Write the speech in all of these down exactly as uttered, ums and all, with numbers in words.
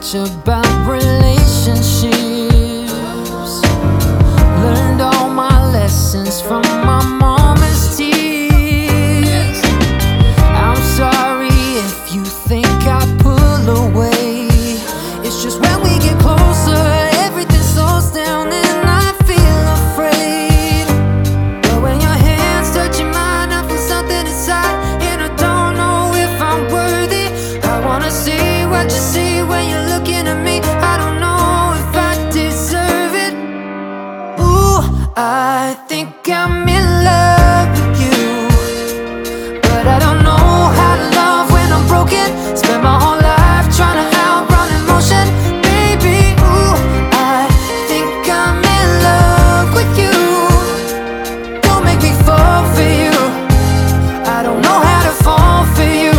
much about relationships. Learned all my lessons from my mama's tears. I'm sorry if you think I pull away. It's just when we get closer, everything slows down and I feel afraid. But when your hands touch mine, I feel something inside, and I don't know if I'm worthy. I wanna see what you see when you're looking at me. I don't know if I deserve it. Ooh, I think I'm in love with you, but I don't know how to love when I'm broken. Spend my whole life trying to outrun emotion. Baby, ooh, I think I'm in love with you. Don't make me fall for you. I don't know how to fall for you.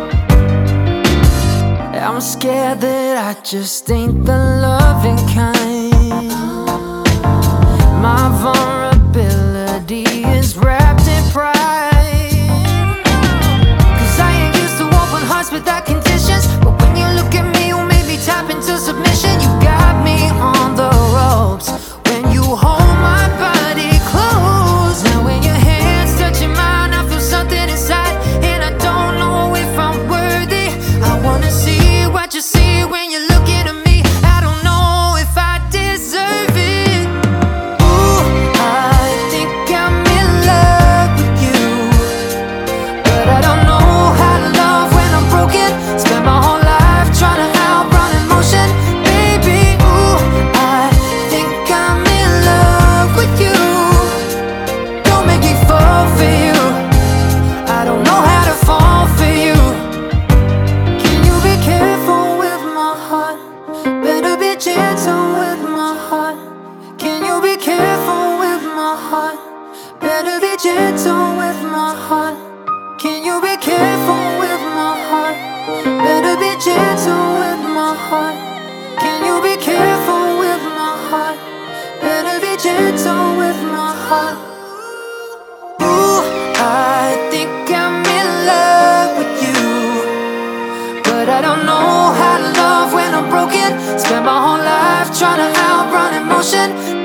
I'm scared that I just ain't the loving kind. My vulnerability is wrapped in pride, 'cause I ain't used to open hearts without conditions. But when you look at me, you made me tap into submission. You got me on the ropes when you hold my body close. Now when your hands touching mine, I feel something inside, and I don't know if I'm worthy. I wanna see what you see when you're looking at me. I don't know if I deserve it. Ooh, I think I'm in love with you, but I don't know how to love when I'm broken. Spend my whole life trying to outrun emotion. Baby, ooh, I think I'm in love with you. Don't make me fall for you. I don't know how to fall for you. Can you be careful with my heart? Better be gentle with my heart. Can you be careful with my heart? Better be gentle with my heart. Can you be careful with my heart? Better be gentle with my heart. Can you be careful with my heart? Better be gentle with my heart. Ooh, I think I'm in love with you, but I don't know how to love when I'm broken. Spend my whole life trying to outrun emotion.